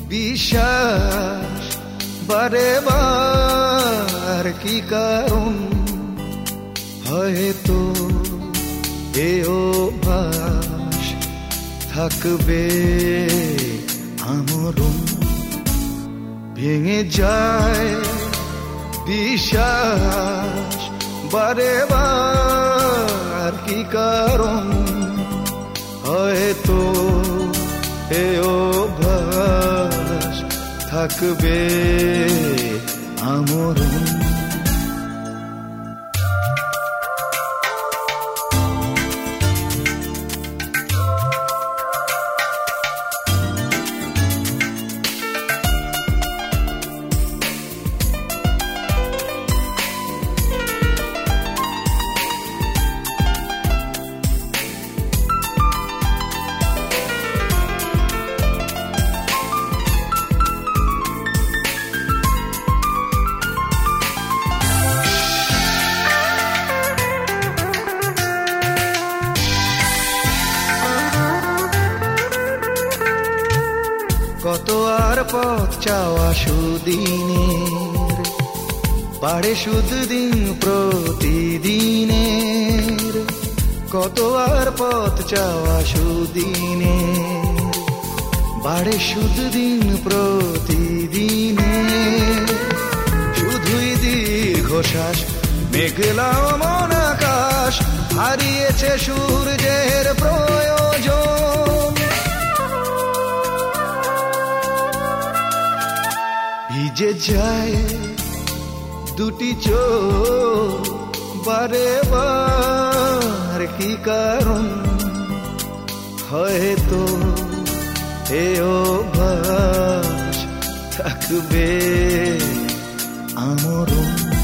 বিশ্বাস বারে বার কি কারণ হয়তো এ অভ্যাস থাকবে আমরণ ভেঙে যায় বিশ্বাস বারে বার কি কারণ হয়তো এ অভ্যাস থাকবে আমরণ কত আর পথ চাওয়া সুদিনের বাড়ে শুধু দিন প্রতিদিনের কত আর পথ চাওয়া সুদিনের বাড়ে শুধু দিন প্রতিদিনের শুধুই দীর্ঘশ্বাস মেঘলা মন আকাশ হারিয়েছে সূর্যের প্রয়োজন ভিজে যায় দুটি চোখ বারে বার কি কারণ হয়তো এ অভ্যাস থাকবে আমরণ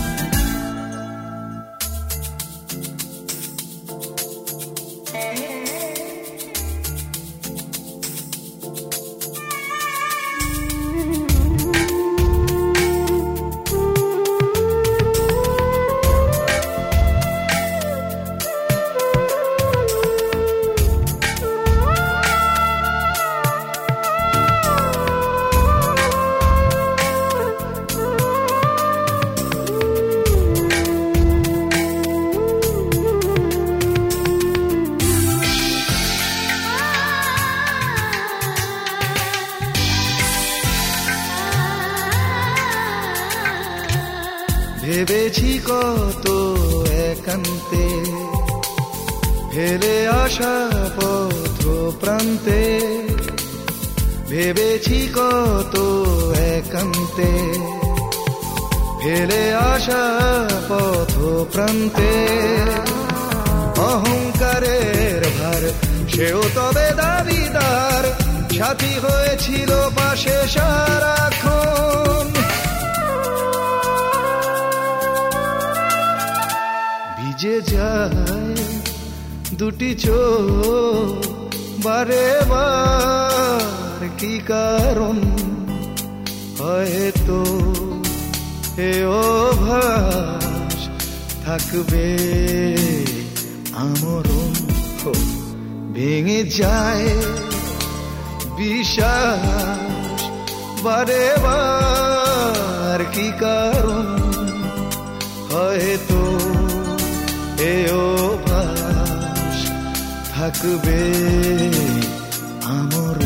ভেবেছি কত একান্তে ফেলে আসা পথ প্রান্তে ভেবেছি কত একান্তে ফেলে আসা পথ প্রান্তে অহংকারের ভার সেও তবে দাবিদার সাথী হয়েছিল পাশে সারাক্ষণ ভিজে যায় দুটি চোখ বারে বার কি কারণ হয়তো এ অভ্যাস থাকবে আমরণ ভেঙে যায় বিশ্বাস বারে বার কি কারণ হয়তো এ অভ্যাস থাকবে আমরণ